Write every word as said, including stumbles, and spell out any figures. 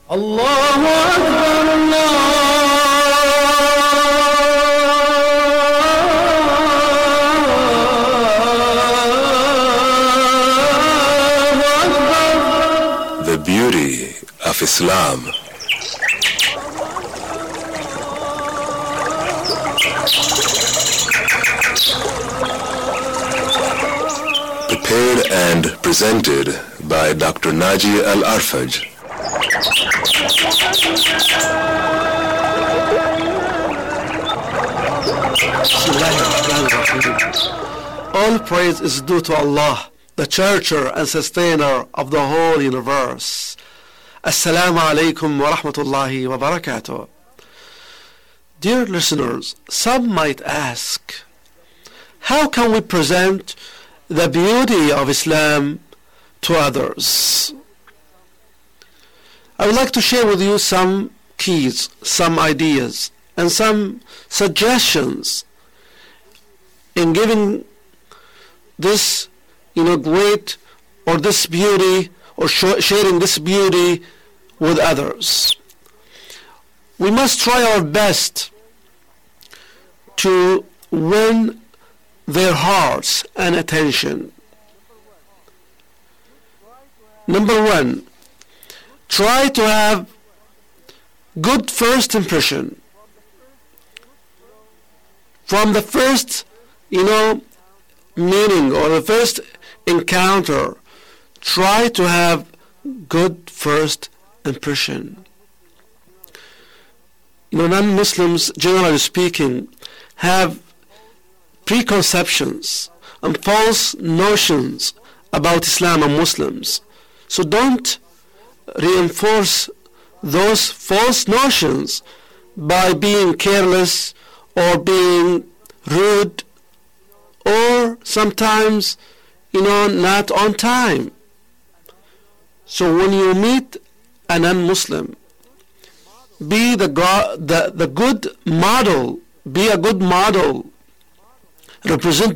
Allahu Akbar, Allahu Akbar. The beauty of Islam. Prepared and presented by Doctor Naji Al-Arfaj. All praise is due to Allah, the Churcher and Sustainer of the whole universe. Assalamu alaikum wa rahmatullahi wa barakatuh. Dear listeners, some might ask, how can we present the beauty of Islam to others? I would like to share with you some keys, some ideas, and some suggestions in giving this, you know, great, or this beauty, or sh- sharing this beauty with others. We must try our best to win their hearts and attention. Number one, try to have good first impression. From the first, you know, meaning or the first encounter, try to have good first impression. You know, non-Muslims, generally speaking, have preconceptions and false notions about Islam and Muslims. So don't reinforce those false notions by being careless or being rude or sometimes, you know, not on time. So when you meet a non-Muslim, be the, go- the, the good model, be a good model, represent